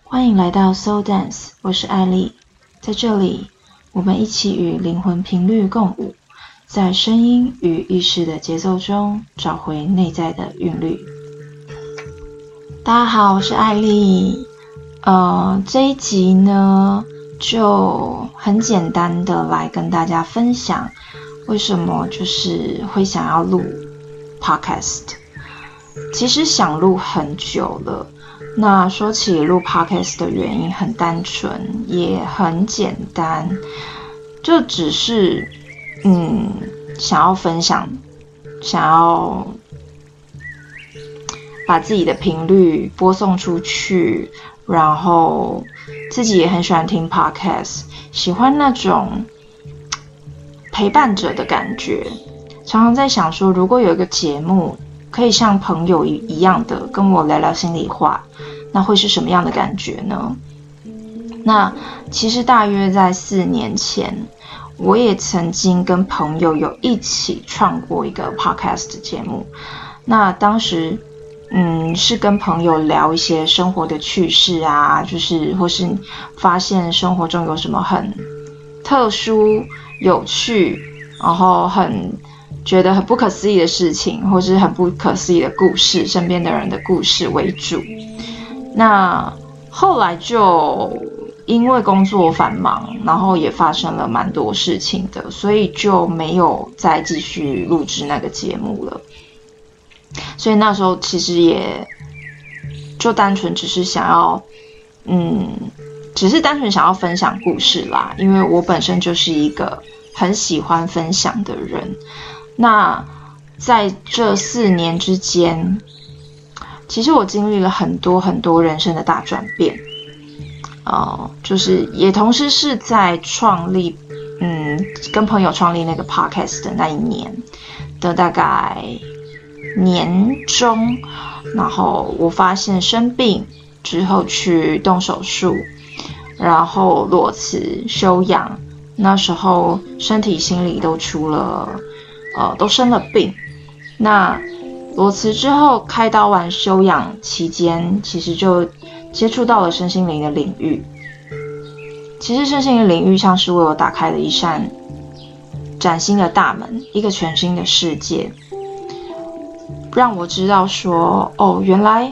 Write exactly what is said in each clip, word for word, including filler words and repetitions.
欢迎来到 Soul Dance， 我是艾莉。在这里，我们一起与灵魂频率共舞，在声音与意识的节奏中找回内在的韵律。大家好，我是艾莉。呃，这一集呢，就很简单的来跟大家分享，为什么就是会想要录 podcast。其实想录很久了。那说起录 podcast 的原因很单纯，也很简单，就只是嗯想要分享，想要把自己的频率播送出去，然后自己也很喜欢听 podcast， 喜欢那种陪伴者的感觉。常常在想说，如果有一个节目可以像朋友一样的跟我聊聊心里话，那会是什么样的感觉呢？那其实大约在四年前，我也曾经跟朋友有一起创过一个 podcast 节目。那当时嗯是跟朋友聊一些生活的趣事啊，就是或是发现生活中有什么很特殊有趣，然后很觉得很不可思议的事情，或是很不可思议的故事，身边的人的故事为主。那后来就因为工作繁忙，然后也发生了蛮多事情的，所以就没有再继续录制那个节目了。所以那时候其实也就单纯只是想要嗯只是单纯想要分享故事啦，因为我本身就是一个很喜欢分享的人。那在这四年之间，其实我经历了很多很多人生的大转变，呃，就是也同时是在创立，嗯，跟朋友创立那个 podcast 的那一年的大概年中，然后我发现生病之后去动手术，然后裸辞休养，那时候身体心理都出了。呃，都生了病。那裸辞之后开刀完休养期间，其实就接触到了身心灵的领域。其实身心灵领域像是为我打开了一扇崭新的大门，一个全新的世界，让我知道说，哦，原来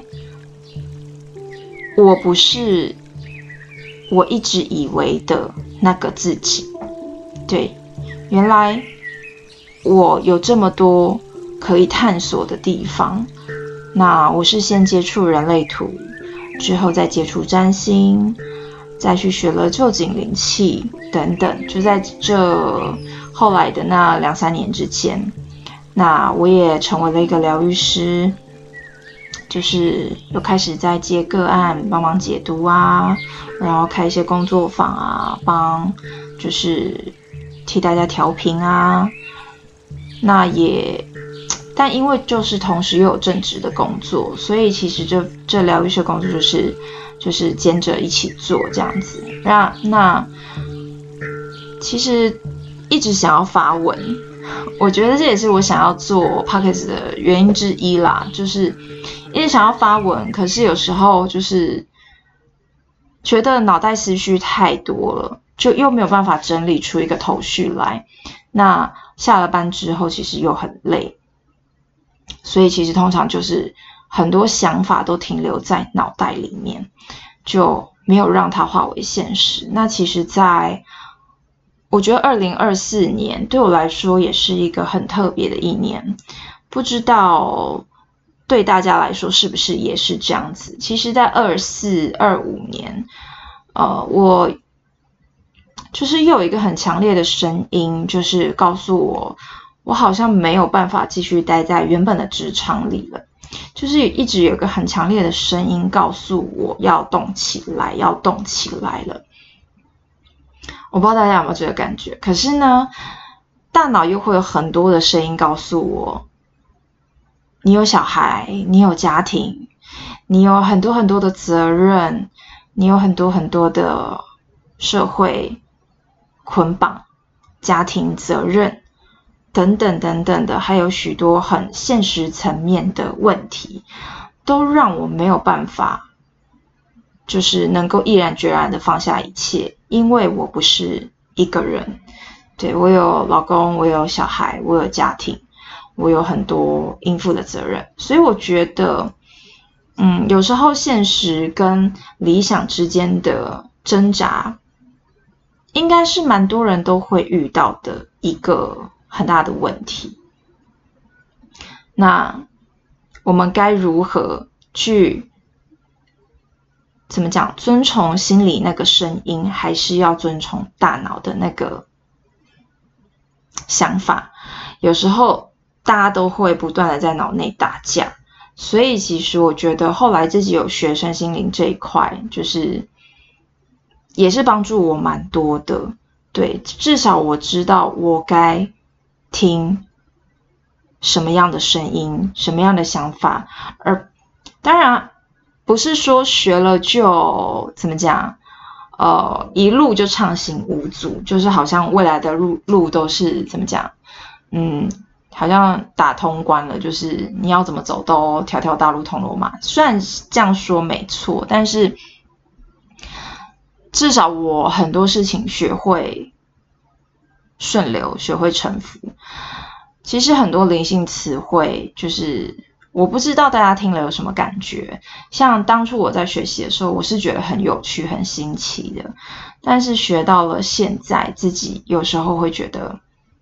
我不是我一直以为的那个自己。对，原来我有这么多可以探索的地方。那我是先接触人类图，之后再接触占星，再去学了臼井灵气等等。就在这后来的那两三年之间，那我也成为了一个疗愈师，就是又开始在接个案，帮忙解读啊，然后开一些工作坊啊，帮就是替大家调频啊。那也，但因为就是同时又有正职的工作，所以其实这这疗愈师工作就是就是兼着一起做这样子。那那其实一直想要发文，我觉得这也是我想要做 podcast 的原因之一啦，就是一直想要发文，可是有时候就是觉得脑袋思绪太多了，就又没有办法整理出一个头绪来。那下了班之后其实又很累，所以其实通常就是很多想法都停留在脑袋里面，就没有让它化为现实。那其实在我觉得二零二四年对我来说也是一个很特别的一年，不知道对大家来说是不是也是这样子。其实在二四、二五年呃，我就是又有一个很强烈的声音，就是告诉我，我好像没有办法继续待在原本的职场里了。就是一直有一个很强烈的声音告诉我要动起来，要动起来了。我不知道大家有没有这个感觉，可是呢，大脑又会有很多的声音告诉我，你有小孩，你有家庭，你有很多很多的责任，你有很多很多的社会捆绑、家庭责任等等等等的，还有许多很现实层面的问题，都让我没有办法就是能够毅然决然的放下一切，因为我不是一个人，对，我有老公，我有小孩，我有家庭，我有很多应付的责任，所以我觉得嗯，有时候现实跟理想之间的挣扎应该是蛮多人都会遇到的一个很大的问题。那我们该如何去怎么讲，遵从心里那个声音，还是要遵从大脑的那个想法？有时候大家都会不断的在脑内打架，所以其实我觉得后来自己有学身心灵这一块，就是也是帮助我蛮多的。对，至少我知道我该听什么样的声音，什么样的想法，而当然不是说学了就怎么讲，呃，一路就畅行无阻，就是好像未来的路路都是怎么讲，嗯，好像打通关了，就是你要怎么走都条条大路通罗马。虽然这样说没错，但是至少我很多事情学会顺流，学会臣服。其实很多灵性词汇，就是我不知道大家听了有什么感觉。像当初我在学习的时候，我是觉得很有趣、很新奇的。但是学到了现在，自己有时候会觉得，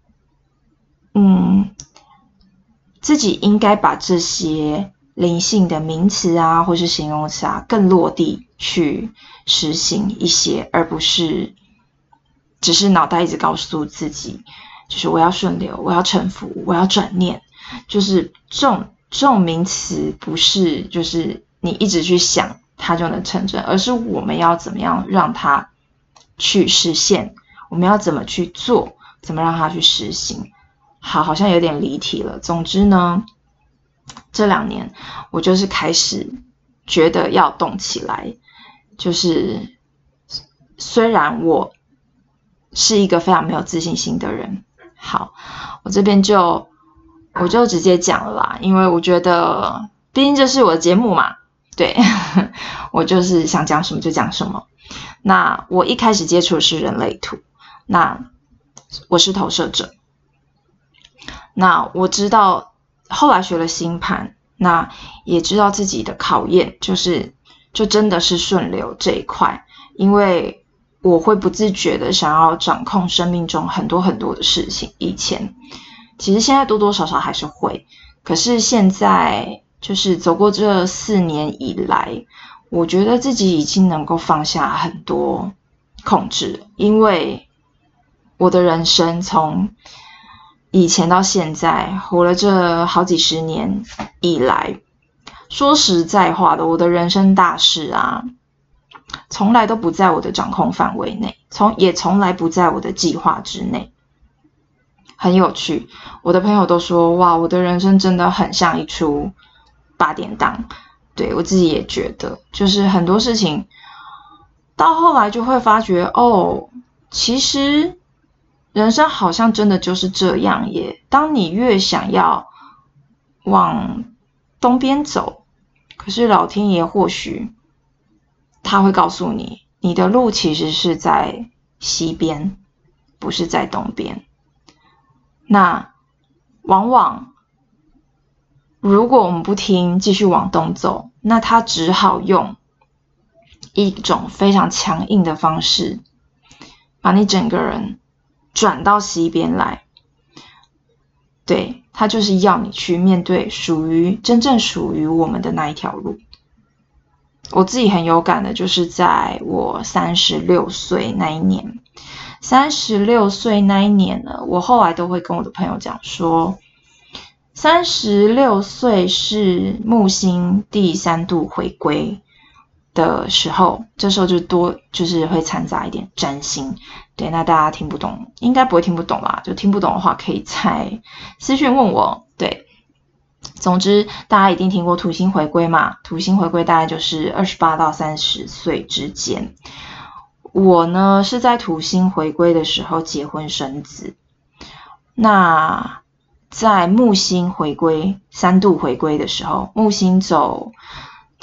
嗯，自己应该把这些灵性的名词啊，或是形容词啊，更落地去实行一些，而不是只是脑袋一直告诉自己，就是我要顺流，我要臣服，我要转念，就是这种这种名词不是就是你一直去想它就能成真，而是我们要怎么样让它去实现，我们要怎么去做，怎么让它去实行。好，好像有点离题了。总之呢，这两年我就是开始觉得要动起来，就是虽然我是一个非常没有自信心的人，好，我这边就我就直接讲了啦，因为我觉得毕竟这是我的节目嘛，对，我就是想讲什么就讲什么。那我一开始接触的是人类图，那我是投射者，那我知道后来学了星盘，那也知道自己的考验就是就真的是顺流这一块，因为我会不自觉的想要掌控生命中很多很多的事情，以前其实现在多多少少还是会，可是现在就是走过这四年以来，我觉得自己已经能够放下很多控制，因为我的人生从以前到现在活了这好几十年以来，说实在话的，我的人生大事啊，从来都不在我的掌控范围内，从也从来不在我的计划之内。很有趣，我的朋友都说，哇，我的人生真的很像一出八点档。对，我自己也觉得，就是很多事情到后来就会发觉，哦，其实人生好像真的就是这样耶。当你越想要往东边走，可是老天爷或许他会告诉你，你的路其实是在西边，不是在东边。那往往如果我们不听，继续往东走，那他只好用一种非常强硬的方式把你整个人转到西边来。对，他就是要你去面对属于真正属于我们的那一条路。我自己很有感的就是在我三十六岁那一年，三十六岁那一年呢，我后来都会跟我的朋友讲说，三十六岁是木星第三度回归的时候，这时候就多就是会掺杂一点占星。对，那大家听不懂，应该不会听不懂啦，就听不懂的话可以在私讯问我。对，总之大家一定听过土星回归嘛，土星回归大概就是二十八到三十岁之间。我呢是在土星回归的时候结婚生子，那在木星回归三度回归的时候，木星走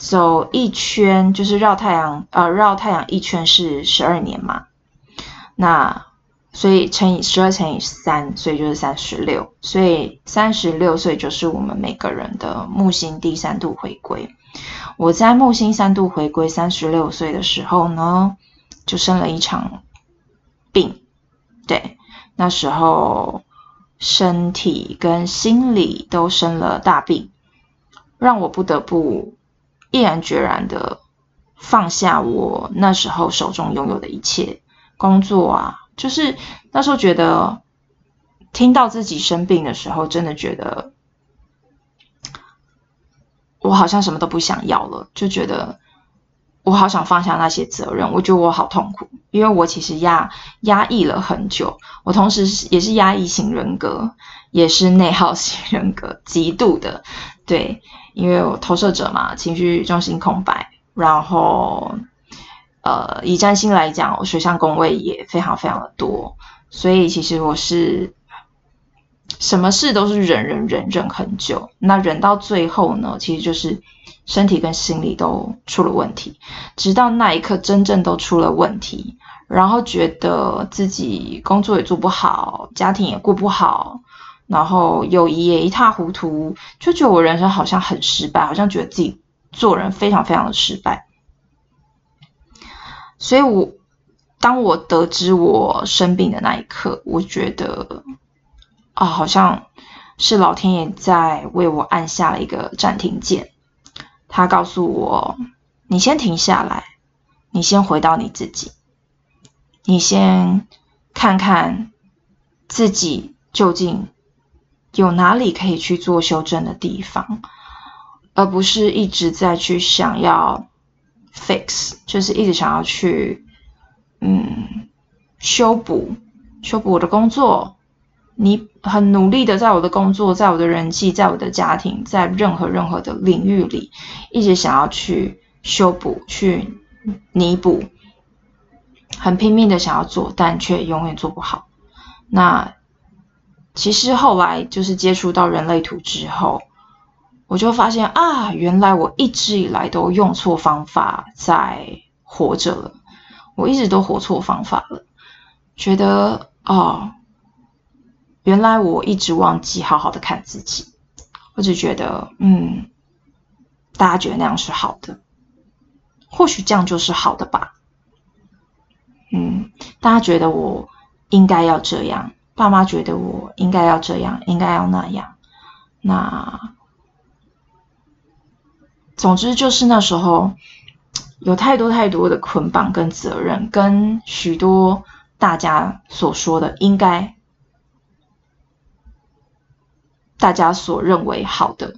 走一圈就是绕太阳，呃，绕太阳一圈是十二年嘛，那所以乘以十二乘以三，所以就是三十六，所以三十六岁就是我们每个人的木星第三度回归。我在木星三度回归三十六岁的时候呢，就生了一场病，对，那时候身体跟心理都生了大病，让我不得不毅然决然的放下我那时候手中拥有的一切，工作啊，就是那时候觉得听到自己生病的时候，真的觉得我好像什么都不想要了，就觉得我好想放下那些责任，我觉得我好痛苦，因为我其实压压抑了很久，我同时也是压抑型人格，也是内耗型人格，极度的，对，因为我投射者嘛，情绪中心空白，然后呃，以占星来讲，我水象宫位也非常非常的多，所以其实我是什么事都是忍忍忍忍很久，那忍到最后呢，其实就是身体跟心理都出了问题，直到那一刻真正都出了问题，然后觉得自己工作也做不好，家庭也过不好，然后友谊也一塌糊涂，就觉得我人生好像很失败，好像觉得自己做人非常非常的失败。所以我当我得知我生病的那一刻，我觉得啊，好像是老天爷在为我按下了一个暂停键，他告诉我，你先停下来，你先回到你自己，你先看看自己究竟有哪里可以去做修正的地方，而不是一直在去想要 fix， 就是一直想要去嗯修补修补我的工作，你很努力的在我的工作，在我的人际，在我的家庭，在任何任何的领域里，一直想要去修补，去弥补，很拼命的想要做，但却永远做不好。那其实后来就是接触到人类图之后，我就发现啊，原来我一直以来都用错方法在活着了，我一直都活错方法了，觉得哦，原来我一直忘记好好的看自己，我只觉得嗯，大家觉得那样是好的，或许这样就是好的吧，嗯，大家觉得我应该要这样，爸妈觉得我应该要这样，应该要那样，那总之就是那时候有太多太多的捆绑跟责任，跟许多大家所说的应该，大家所认为好的，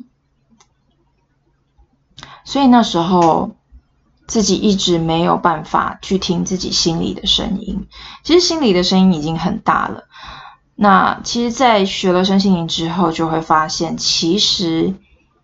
所以那时候自己一直没有办法去听自己心里的声音，其实心里的声音已经很大了。那其实在学了身心灵之后，就会发现其实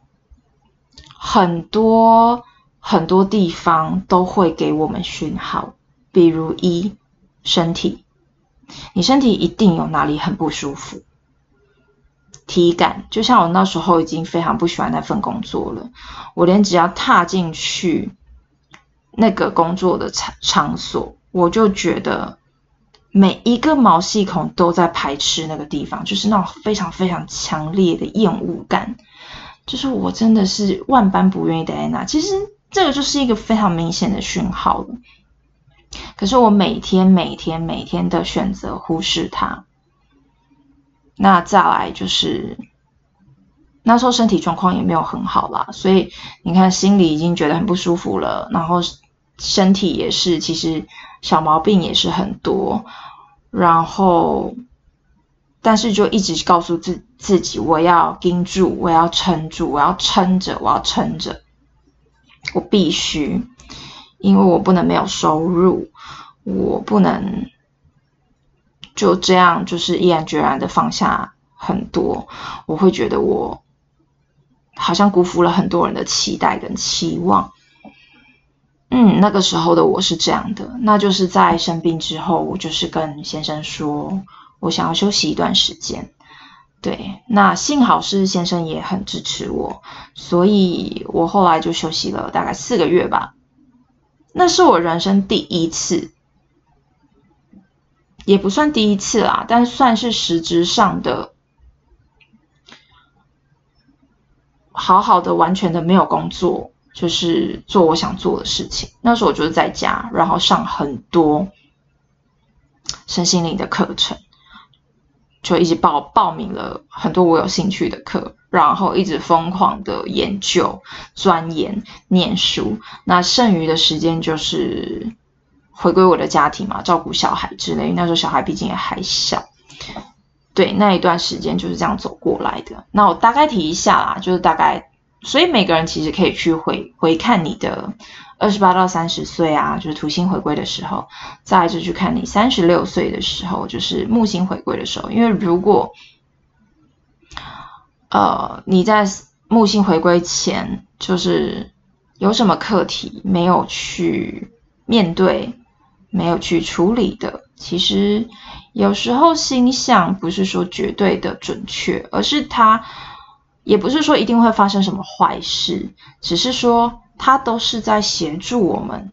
很多很多地方都会给我们讯号，比如一，身体，你身体一定有哪里很不舒服，体感，就像我那时候已经非常不喜欢那份工作了，我连只要踏进去那个工作的场所，我就觉得每一个毛细孔都在排斥那个地方，就是那种非常非常强烈的厌恶感，就是我真的是万般不愿意待在那。其实这个就是一个非常明显的讯号了，可是我每天每天每天的选择忽视它。那再来就是那时候身体状况也没有很好啦，所以你看心里已经觉得很不舒服了，然后身体也是其实小毛病也是很多，然后但是就一直告诉自自己我要盯住，我要撑住，我要撑着，我要撑着，我必须，因为我不能没有收入，我不能就这样就是毅然决然的放下很多，我会觉得我好像辜负了很多人的期待跟期望。嗯，那个时候的我是这样的，那就是在生病之后，我就是跟先生说我想要休息一段时间。 对，那幸好是先生也很支持我，所以我后来就休息了大概四个月吧。那是我人生第一次，也不算第一次啦，但算是实质上的好好的完全的没有工作，就是做我想做的事情。那时候我就是在家，然后上很多身心灵的课程，就一直报报名了很多我有兴趣的课，然后一直疯狂的研究、钻研、念书。那剩余的时间就是回归我的家庭嘛，照顾小孩之类。那时候小孩毕竟也还小，对，那一段时间就是这样走过来的。那我大概提一下啦，就是大概，所以每个人其实可以去回回看你的二十八到三十岁啊，就是土星回归的时候，再来就去看你三十六岁的时候，就是木星回归的时候。因为如果呃你在木星回归前就是有什么课题没有去面对，没有去处理的，其实有时候星象不是说绝对的准确，而是它也不是说一定会发生什么坏事，只是说它都是在协助我们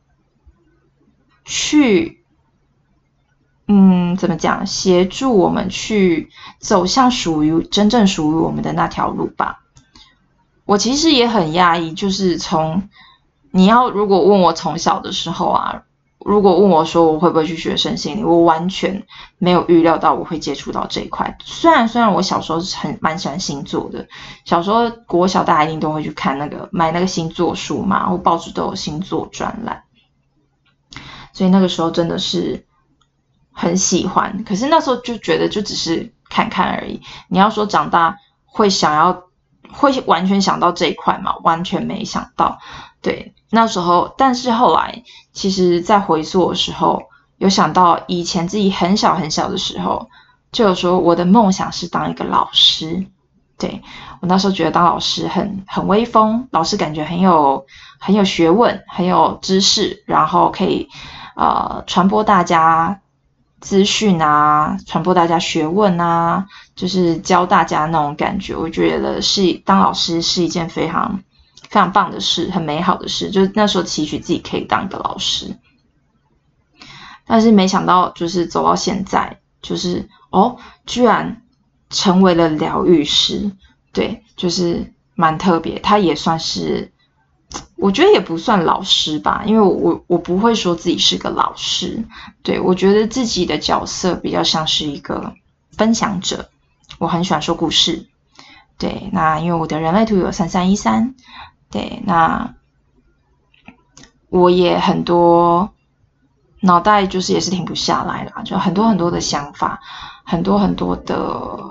去嗯怎么讲，协助我们去走向属于真正属于我们的那条路吧。我其实也很讶异，就是从你要如果问我从小的时候啊，如果问我说我会不会去学身心灵，我完全没有预料到我会接触到这一块。虽然虽然我小时候是很蛮喜欢星座的，小时候国小大家一定都会去看那个买那个星座书嘛，或报纸都有星座专栏，所以那个时候真的是很喜欢。可是那时候就觉得就只是看看而已。你要说长大会想要会完全想到这一块吗？完全没想到。对，那时候，但是后来其实在回溯的时候有想到以前自己很小很小的时候就有说我的梦想是当一个老师。对，我那时候觉得当老师很很威风，老师感觉很有很有学问，很有知识，然后可以呃传播大家资讯啊，传播大家学问啊，就是教大家那种感觉。我觉得是当老师是一件非常非常棒的事，很美好的事，就是那时候期许自己可以当一个老师。但是没想到就是走到现在，就是哦居然成为了疗愈师。对，就是蛮特别。他也算是，我觉得也不算老师吧，因为我我不会说自己是个老师。对，我觉得自己的角色比较像是一个分享者，我很喜欢说故事。对，那因为我的人类图有三三一三，对，那我也很多脑袋就是也是停不下来啦，就很多很多的想法，很多很多的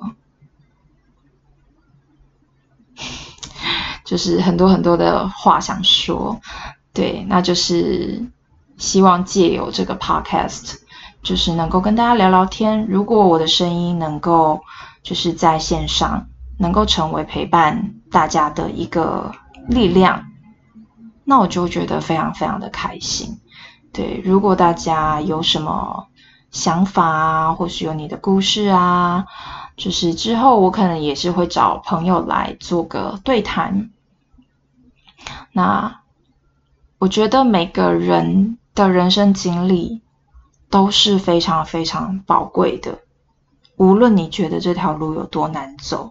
就是很多很多的话想说。对，那就是希望借由这个 podcast 就是能够跟大家聊聊天。如果我的声音能够就是在线上能够成为陪伴大家的一个力量，那我就觉得非常非常的开心。对，如果大家有什么想法啊，或是有你的故事啊，就是之后我可能也是会找朋友来做个对谈。那我觉得每个人的人生经历都是非常非常宝贵的，无论你觉得这条路有多难走，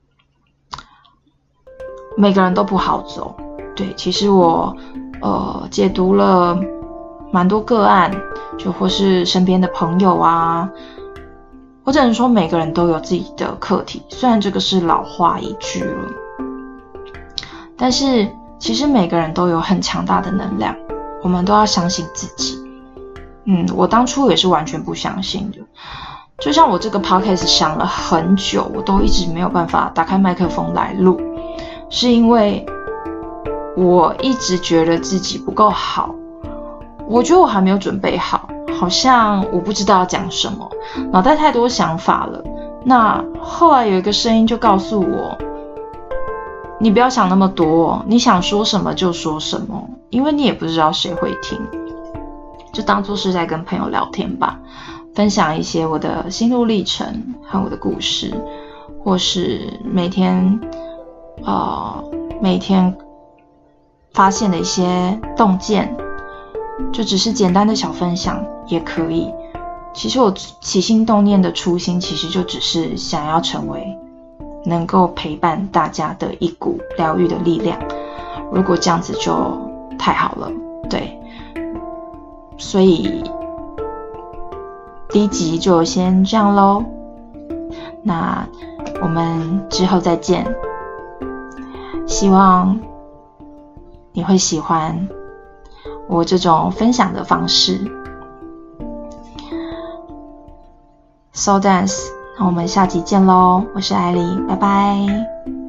每个人都不好走。对，其实我呃解读了蛮多个案，就或是身边的朋友啊，我只能说每个人都有自己的课题。虽然这个是老话一句了，但是其实每个人都有很强大的能量，我们都要相信自己。嗯，我当初也是完全不相信的。就像我这个 podcast 想了很久，我都一直没有办法打开麦克风来录，是因为我一直觉得自己不够好，我觉得我还没有准备好，好像我不知道要讲什么，脑袋太多想法了。那后来有一个声音就告诉我，你不要想那么多，你想说什么就说什么，因为你也不知道谁会听，就当作是在跟朋友聊天吧，分享一些我的心路历程和我的故事。 或是每天呃每天发现的一些洞见，就只是简单的小分享也可以。其实我起心动念的初心，其实就只是想要成为能够陪伴大家的一股疗愈的力量。如果这样子就太好了，对。所以第一集就先这样咯，那我们之后再见。希望你会喜欢我这种分享的方式。So dance， 那我们下集见咯，我是艾莉，拜拜。